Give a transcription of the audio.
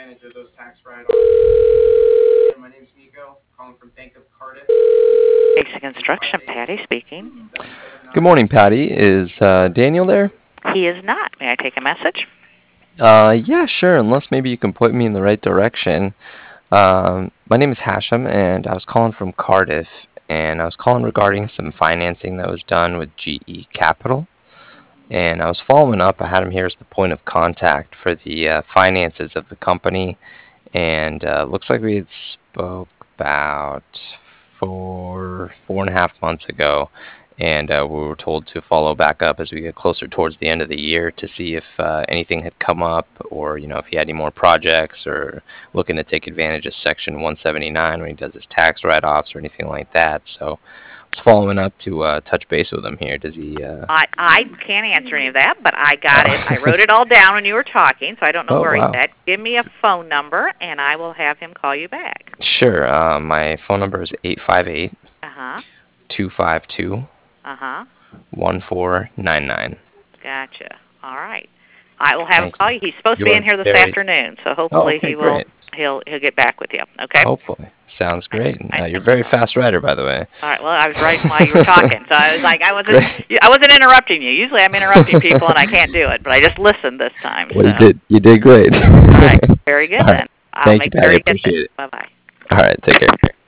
advantage of those tax write-offs. My name's Nico, calling from Bank of Cardiff. Basic Construction, Patty speaking. Good morning, Patty. Is Daniel there? He is not. May I take a message? Yeah, sure, unless maybe you can point me in the right direction. My name is Hashem, and I was calling from Cardiff, and I was calling regarding some financing that was done with GE Capital. And I was following up. I had him here as the point of contact for the finances of the company, and looks like we had spoke about 4.5 months ago, and we were told to follow back up as we get closer towards the end of the year to see if anything had come up, or if he had any more projects, or looking to take advantage of Section 179 when he does his tax write-offs or anything like that. So I was following up to touch base with him here. Does he? I can't answer any of that, but I got it. I wrote it all down when you were talking, so I don't know where he's at. Give me a phone number, and I will have him call you back. Sure. My phone number is 858 Uh-huh. 252 Uh-huh. 1499. Gotcha. All right. I will have him call you. He's supposed to be in here this afternoon, so hopefully he will. Great. He'll get back with you. Okay. Hopefully. Sounds great. You're a very fast writer, by the way. All right. Well, I was writing while you were talking, so I was like, I wasn't interrupting you. Usually, I'm interrupting people, and I can't do it, but I just listened this time. Well, you did great. All right. Very good then. Thank you, Patty. I appreciate it. Bye-bye. All right. Take care.